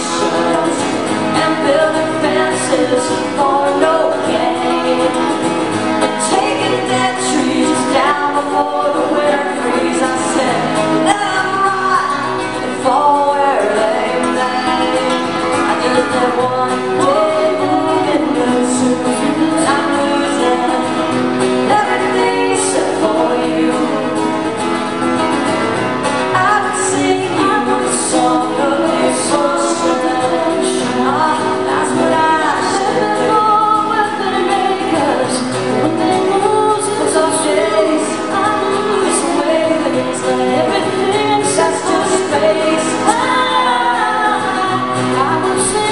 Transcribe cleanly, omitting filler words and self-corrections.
and building fences for no gain, taking dead trees down before the winter freeze. I said, let them rot and fall where they may. I just had one day moving the truth, and I'm losing everything except for you. I would sing you a song of exhaustion. That's what I should do. With the makers, when they lose it, it's all shades. It's the way that it's like everything, that's just space. I would sing